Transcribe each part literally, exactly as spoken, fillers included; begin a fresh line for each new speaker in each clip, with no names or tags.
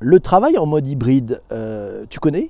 Le travail en mode hybride, euh, tu connais?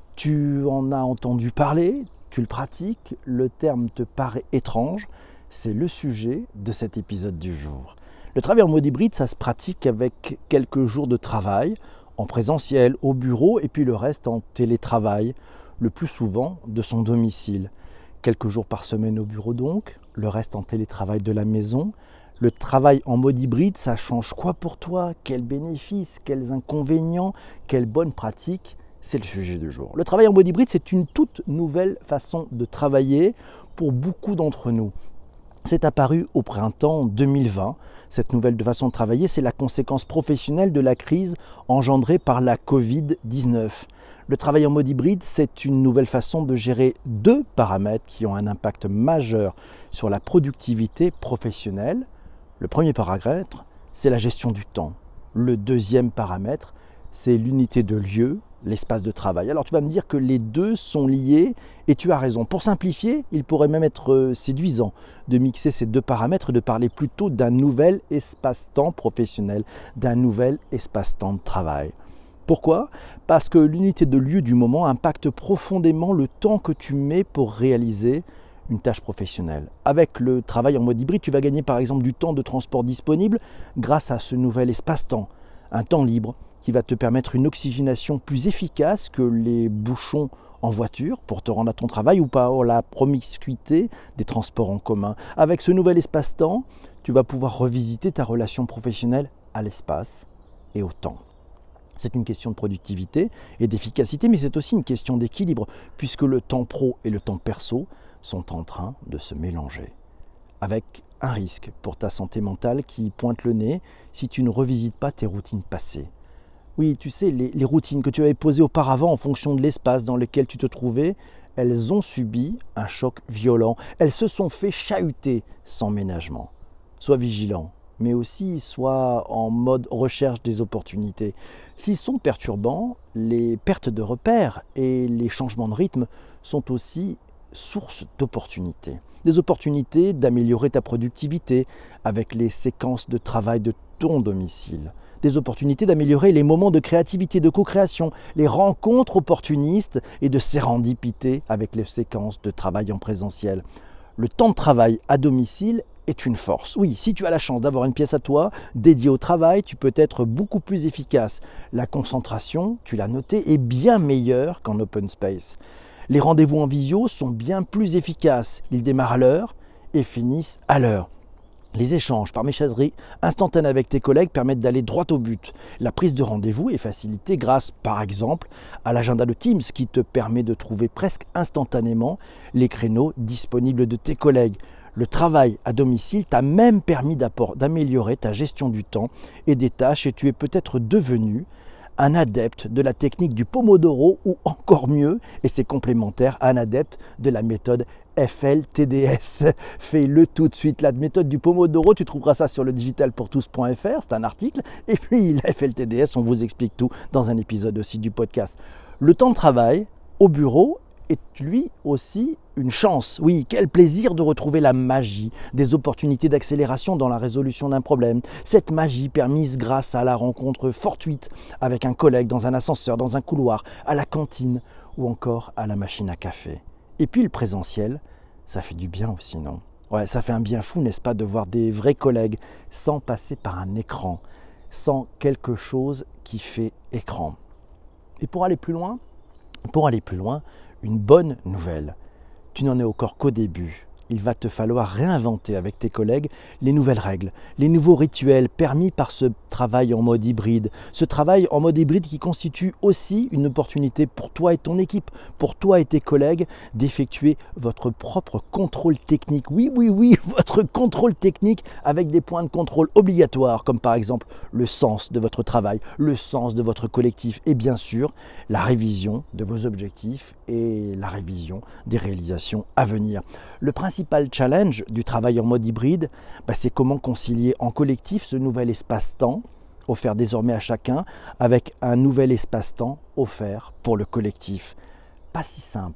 Tu en as entendu parler? Tu le pratiques? Le terme te paraît étrange? C'est le sujet de cet épisode du jour. Le travail en mode hybride, ça se pratique avec quelques jours de travail, en présentiel, au bureau, et puis le reste en télétravail, le plus souvent de son domicile. Quelques jours par semaine au bureau donc, le reste en télétravail de la maison. Le travail en mode hybride, ça change quoi pour toi? Quels bénéfices? Quels inconvénients? Quelles bonnes pratiques? C'est le sujet du jour. Le travail en mode hybride, c'est une toute nouvelle façon de travailler pour beaucoup d'entre nous. C'est apparu au printemps deux mille vingt. Cette nouvelle façon de travailler, c'est la conséquence professionnelle de la crise engendrée par la covid dix-neuf. Le travail en mode hybride, c'est une nouvelle façon de gérer deux paramètres qui ont un impact majeur sur la productivité professionnelle. Le premier paramètre, c'est la gestion du temps. Le deuxième paramètre, c'est l'unité de lieu, l'espace de travail. Alors tu vas me dire que les deux sont liés et tu as raison. Pour simplifier, il pourrait même être séduisant de mixer ces deux paramètres et de parler plutôt d'un nouvel espace-temps professionnel, d'un nouvel espace-temps de travail. Pourquoi? Parce que l'unité de lieu du moment impacte profondément le temps que tu mets pour réaliser une tâche professionnelle. Avec le travail en mode hybride, tu vas gagner par exemple du temps de transport disponible grâce à ce nouvel espace-temps, un temps libre qui va te permettre une oxygénation plus efficace que les bouchons en voiture pour te rendre à ton travail ou par la promiscuité des transports en commun. Avec ce nouvel espace-temps, tu vas pouvoir revisiter ta relation professionnelle à l'espace et au temps. C'est une question de productivité et d'efficacité, mais c'est aussi une question d'équilibre, puisque le temps pro et le temps perso sont en train de se mélanger. Avec un risque pour ta santé mentale qui pointe le nez si tu ne revisites pas tes routines passées. Oui, tu sais, les, les routines que tu avais posées auparavant en fonction de l'espace dans lequel tu te trouvais, elles ont subi un choc violent. Elles se sont fait chahuter sans ménagement. Sois vigilant, mais aussi sois en mode recherche des opportunités. S'ils sont perturbants, les pertes de repères et les changements de rythme sont aussi source d'opportunités. Des opportunités d'améliorer ta productivité avec les séquences de travail de ton domicile. Des opportunités d'améliorer les moments de créativité, de co-création, les rencontres opportunistes et de sérendipité avec les séquences de travail en présentiel. Le temps de travail à domicile est une force. Oui, si tu as la chance d'avoir une pièce à toi dédiée au travail, tu peux être beaucoup plus efficace. La concentration, tu l'as noté, est bien meilleure qu'en open space. Les rendez-vous en visio sont bien plus efficaces. Ils démarrent à l'heure et finissent à l'heure. Les échanges par messagerie instantanée avec tes collègues permettent d'aller droit au but. La prise de rendez-vous est facilitée grâce, par exemple, à l'agenda de Teams qui te permet de trouver presque instantanément les créneaux disponibles de tes collègues. Le travail à domicile t'a même permis d'améliorer ta gestion du temps et des tâches et tu es peut-être devenu un adepte de la technique du Pomodoro ou encore mieux, et c'est complémentaire, un adepte de la méthode F L T D S. Fais-le tout de suite. La méthode du Pomodoro, tu trouveras ça sur le digital pour tous point f r, c'est un article. Et puis la F L T D S, on vous explique tout dans un épisode aussi du podcast. Le temps de travail au bureau est lui aussi une chance. Oui, quel plaisir de retrouver la magie des opportunités d'accélération dans la résolution d'un problème. Cette magie permise grâce à la rencontre fortuite avec un collègue dans un ascenseur, dans un couloir, à la cantine ou encore à la machine à café. Et puis le présentiel, ça fait du bien aussi, non? Ouais, ça fait un bien fou, n'est-ce pas, de voir des vrais collègues sans passer par un écran, sans quelque chose qui fait écran. Et pour aller plus loin, pour aller plus loin, une bonne nouvelle. Tu n'en es encore qu'au début. Il va te falloir réinventer avec tes collègues les nouvelles règles, les nouveaux rituels permis par ce travail en mode hybride. Ce travail en mode hybride qui constitue aussi une opportunité pour toi et ton équipe, pour toi et tes collègues, d'effectuer votre propre contrôle technique. Oui, oui, oui, votre contrôle technique avec des points de contrôle obligatoires, comme par exemple le sens de votre travail, le sens de votre collectif et bien sûr la révision de vos objectifs et la révision des réalisations à venir. Le principal challenge du travail en mode hybride, bah, c'est comment concilier en collectif ce nouvel espace-temps offert désormais à chacun avec un nouvel espace-temps offert pour le collectif. Pas si simple,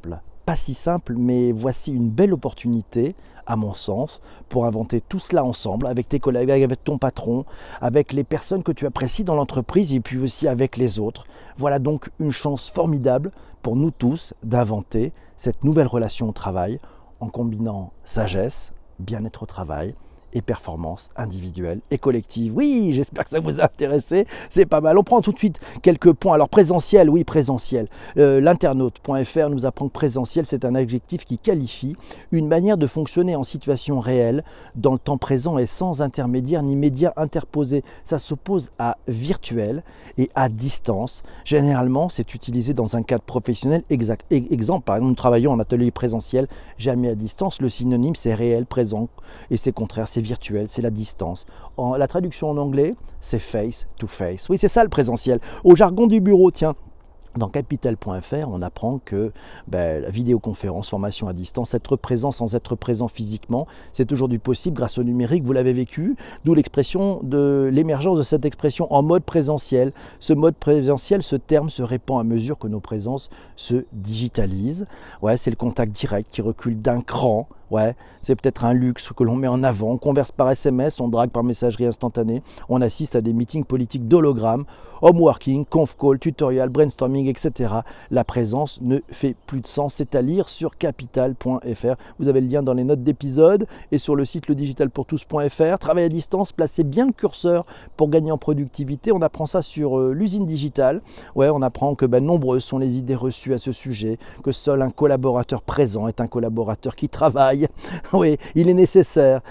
pas si simple, mais voici une belle opportunité, à mon sens, pour inventer tout cela ensemble, avec tes collègues, avec ton patron, avec les personnes que tu apprécies dans l'entreprise et puis aussi avec les autres. Voilà donc une chance formidable pour nous tous d'inventer cette nouvelle relation au travail en combinant sagesse, bien-être au travail et performance individuelle et collective. Oui, j'espère que ça vous a intéressé, c'est pas mal. On prend tout de suite quelques points. Alors présentiel, oui, présentiel. Euh, L'internaute point F R nous apprend que présentiel, c'est un adjectif qui qualifie une manière de fonctionner en situation réelle, dans le temps présent et sans intermédiaire ni média interposé. Ça s'oppose à virtuel et à distance. Généralement, c'est utilisé dans un cadre professionnel exact. Exemple, par exemple, nous travaillons en atelier présentiel, jamais à distance. Le synonyme, c'est réel, présent, et c'est contraire, c'est virtuel, c'est la distance. En, la traduction en anglais, c'est face to face. Oui, c'est ça le présentiel. Au jargon du bureau, tiens, dans capital point F R, on apprend que ben, la vidéoconférence, formation à distance, être présent sans être présent physiquement, c'est aujourd'hui possible grâce au numérique, vous l'avez vécu, d'où l'expression de l'émergence de cette expression en mode présentiel. Ce mode présentiel, ce terme se répand à mesure que nos présences se digitalisent. Ouais, c'est le contact direct qui recule d'un cran. Ouais, c'est peut-être un luxe que l'on met en avant. On converse par S M S, on drague par messagerie instantanée, on assiste à des meetings politiques d'hologrammes, home working, conf call, tutorial, brainstorming, et cetera. La présence ne fait plus de sens. C'est à lire sur capital point F R. Vous avez le lien dans les notes d'épisode et sur le site le digital pour tous point F R. Travail à distance, placez bien le curseur pour gagner en productivité. On apprend ça sur euh, l'usine digitale. Ouais, on apprend que ben, nombreuses sont les idées reçues à ce sujet, que seul un collaborateur présent est un collaborateur qui travaille. Oui, il est nécessaire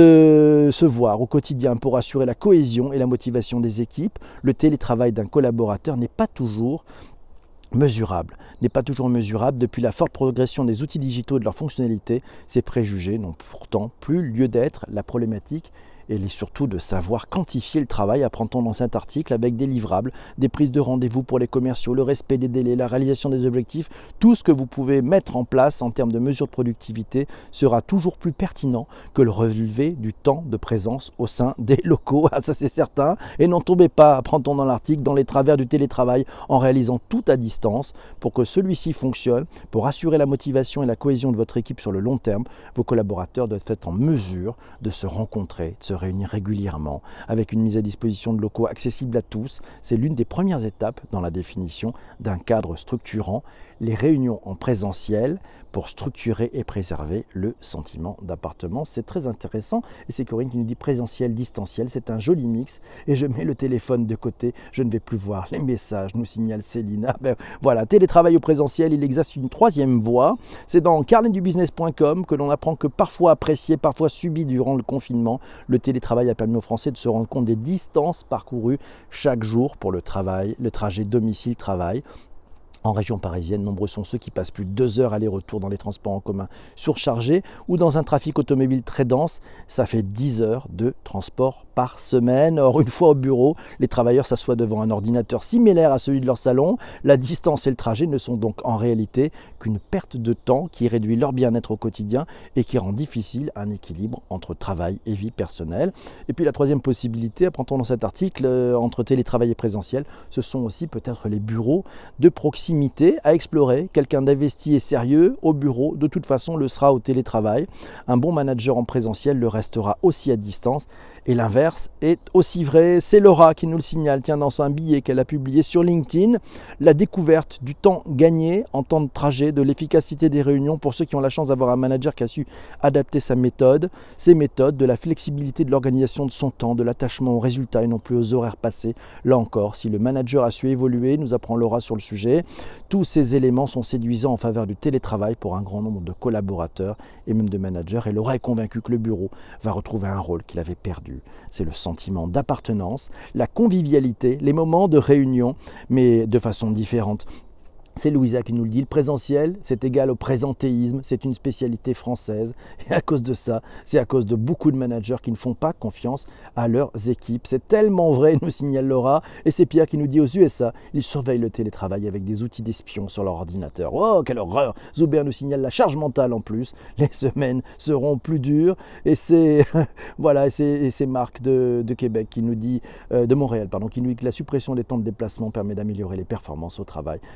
de se voir au quotidien pour assurer la cohésion et la motivation des équipes. Le télétravail d'un collaborateur n'est pas toujours mesurable, n'est pas toujours mesurable. Depuis la forte progression des outils digitaux et de leurs fonctionnalités, ces préjugés n'ont pourtant plus lieu d'être. La problématique et surtout de savoir quantifier le travail, apprend-on dans cet article, avec des livrables, des prises de rendez-vous pour les commerciaux, le respect des délais, la réalisation des objectifs. Tout ce que vous pouvez mettre en place en termes de mesures de productivité sera toujours plus pertinent que le relevé du temps de présence au sein des locaux. Ah, ça c'est certain. Et n'en tombez pas, apprend-on dans l'article, dans les travers du télétravail en réalisant tout à distance. Pour que celui-ci fonctionne, pour assurer la motivation et la cohésion de votre équipe sur le long terme, vos collaborateurs doivent être en mesure de se rencontrer, de se réunir régulièrement avec une mise à disposition de locaux accessibles à tous. C'est l'une des premières étapes dans la définition d'un cadre structurant. Les réunions en présentiel pour structurer et préserver le sentiment d'appartenance. C'est très intéressant et c'est Corinne qui nous dit présentiel, distanciel, c'est un joli mix et je mets le téléphone de côté, je ne vais plus voir les messages, nous signale Célina. Ben, voilà, télétravail au présentiel, il existe une troisième voie, c'est dans carnet du business point com que l'on apprend que parfois apprécié, parfois subi durant le confinement, le télétravail a permis aux Français de se rendre compte des distances parcourues chaque jour pour le travail, le trajet domicile-travail. En région parisienne, nombreux sont ceux qui passent plus de deux heures aller-retour dans les transports en commun surchargés ou dans un trafic automobile très dense. Ça fait dix heures de transport par semaine. Or, une fois au bureau, les travailleurs s'assoient devant un ordinateur similaire à celui de leur salon. La distance et le trajet ne sont donc en réalité qu'une perte de temps qui réduit leur bien-être au quotidien et qui rend difficile un équilibre entre travail et vie personnelle. Et puis la troisième possibilité, apprend-on dans cet article, euh, entre télétravail et présentiel, ce sont aussi peut-être les bureaux de proximité à explorer. Quelqu'un d'investi et sérieux au bureau, de toute façon, le sera au télétravail. Un bon manager en présentiel le restera aussi à distance. Et l'inverse est aussi vrai. C'est Laura qui nous le signale, tiens, dans un billet qu'elle a publié sur LinkedIn. La découverte du temps gagné en temps de trajet, de l'efficacité des réunions pour ceux qui ont la chance d'avoir un manager qui a su adapter sa méthode, ses méthodes, de la flexibilité de l'organisation de son temps, de l'attachement aux résultats et non plus aux horaires passés. Là encore, si le manager a su évoluer, nous apprend Laura sur le sujet, tous ces éléments sont séduisants en faveur du télétravail pour un grand nombre de collaborateurs et même de managers. Et Laura est convaincue que le bureau va retrouver un rôle qu'il avait perdu. C'est le sentiment d'appartenance, la convivialité, les moments de réunion, mais de façon différente. C'est Louisa qui nous le dit, le présentiel, c'est égal au présentéisme, c'est une spécialité française. Et à cause de ça, c'est à cause de beaucoup de managers qui ne font pas confiance à leurs équipes. C'est tellement vrai, nous signale Laura. Et c'est Pierre qui nous dit aux U S A, ils surveillent le télétravail avec des outils d'espion sur leur ordinateur. Oh, quelle horreur! Zuber nous signale la charge mentale en plus. Les semaines seront plus dures. Et c'est voilà, et c'est, et c'est Marc de, de Québec qui nous dit, euh, de Montréal, pardon, qui nous dit que la suppression des temps de déplacement permet d'améliorer les performances au travail. C'est plutôt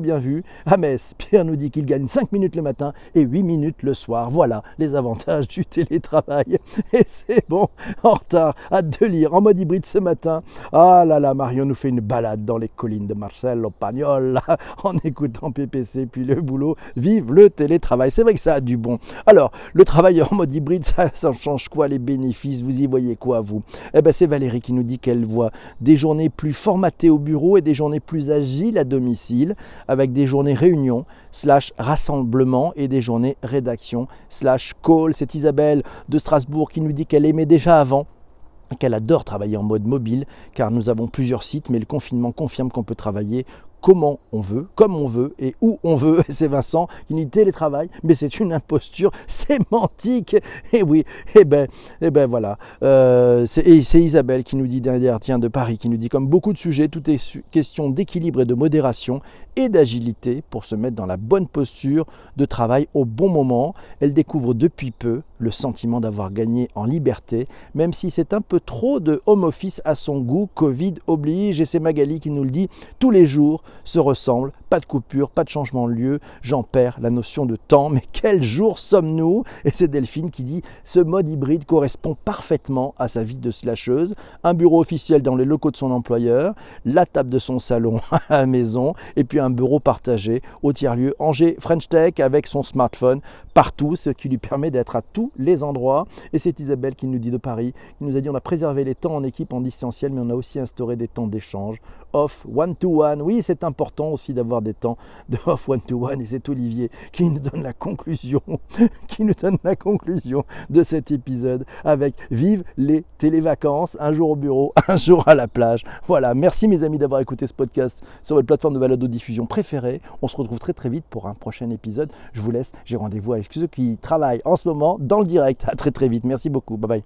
bien vu. À Metz, Pierre nous dit qu'il gagne cinq minutes le matin et huit minutes le soir. Voilà les avantages du télétravail. Et c'est bon, en retard, hâte de lire, en mode hybride ce matin. Ah là là, Marion nous fait une balade dans les collines de Marcello Pagnol, en écoutant P P C, puis le boulot. Vive le télétravail, c'est vrai que ça a du bon. Alors, le travail en mode hybride, ça, ça change quoi les bénéfices? Vous y voyez quoi, vous? Eh bien, c'est Valérie qui nous dit qu'elle voit des journées plus formatées au bureau et des journées plus agiles à domicile, avec des journées réunion, slash rassemblement et des journées rédaction, slash call. C'est Isabelle de Strasbourg qui nous dit qu'elle aimait déjà avant, qu'elle adore travailler en mode mobile, car nous avons plusieurs sites, mais le confinement confirme qu'on peut travailler comment on veut, comme on veut et où on veut. C'est Vincent qui nous dit télétravail, mais c'est une imposture sémantique. Et oui, et ben, et ben voilà. Euh, c'est, et c'est Isabelle qui nous dit derrière, tiens, de Paris, qui nous dit comme beaucoup de sujets, tout est question d'équilibre et de modération et d'agilité pour se mettre dans la bonne posture de travail au bon moment. Elle découvre depuis peu le sentiment d'avoir gagné en liberté, même si c'est un peu trop de home office à son goût. Covid oblige, et c'est Magali qui nous le dit, tous les jours se ressemblent, pas de coupure, pas de changement de lieu, j'en perds la notion de temps, mais quel jour sommes-nous? Et c'est Delphine qui dit, ce mode hybride correspond parfaitement à sa vie de slasheuse, un bureau officiel dans les locaux de son employeur, la table de son salon à la maison, et puis un bureau partagé au tiers-lieu Angers French Tech avec son smartphone partout, ce qui lui permet d'être à tous les endroits. Et c'est Isabelle qui nous dit de Paris, qui nous a dit, on a préservé les temps en équipe en distanciel, mais on a aussi instauré des temps d'échange, off, one-to-one. Oui, c'est important aussi d'avoir des temps de off one-to-one, et c'est Olivier qui nous donne la conclusion, qui nous donne la conclusion de cet épisode avec vive les télévacances, un jour au bureau, un jour à la plage. Voilà, merci mes amis d'avoir écouté ce podcast sur votre plateforme de balado-diffusion préférée. On se retrouve très très vite pour un prochain épisode. Je vous laisse, j'ai rendez-vous avec ceux qui travaillent en ce moment dans le direct. À très très vite, merci beaucoup, bye bye.